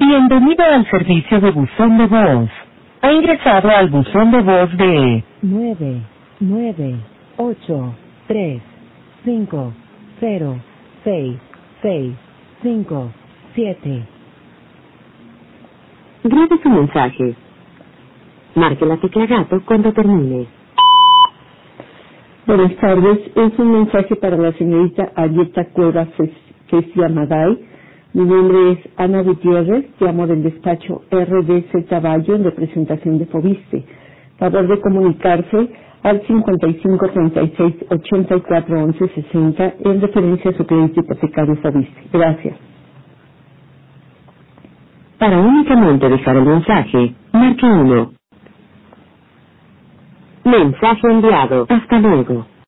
Bienvenido al servicio de buzón de voz. Ha ingresado al buzón de voz de 998350667. Grabe su mensaje. Marque la tecla gato cuando termine. Buenas tardes, es un mensaje para la señorita Arieta Cuevas Maday. Mi nombre es Ana Gutiérrez, llamo del despacho RDZ Valle en representación de Fobiste. Favor de comunicarse al 55 36 84 11 60 en referencia a su crédito hipotecario Fobiste. Gracias. Para únicamente dejar el mensaje, marque 1. Mensaje enviado. Hasta luego.